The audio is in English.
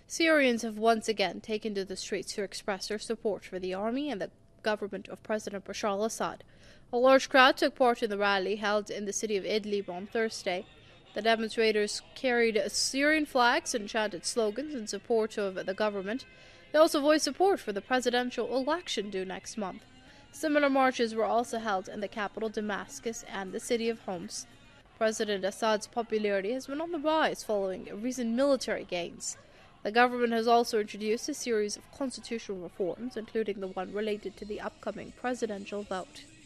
Syrians have once again taken to the streets to express their support for the army and the government of President Bashar al-Assad. A large crowd took part in the rally held in the city of Idlib on Thursday. The demonstrators carried Syrian flags and chanted slogans in support of the government. They also voiced support for the presidential election due next month. Similar marches were also held in the capital Damascus and the city of Homs. President Assad's popularity has been on the rise following recent military gains. The government has also introduced a series of constitutional reforms, including the one related to the upcoming presidential vote.